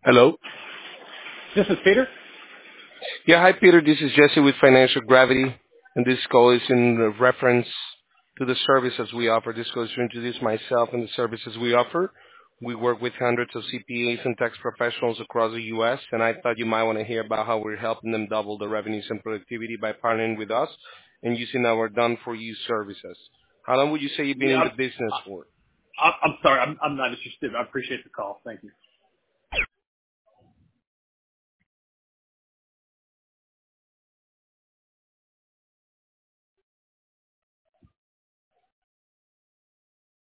Hello. This is Peter. Yeah, hi Peter. This is Jesse with Financial Gravity, and this call is in reference to the services we offer. This call is to introduce myself and the services we offer. We work with hundreds of CPAs and tax professionals across the U.S., and I thought you might want to hear about how we're helping them double the revenues and productivity by partnering with us and using our done-for-you services. How long would you say you've been Yeah, in the business for? I'm sorry. I'm not interested. I appreciate the call. Thank you.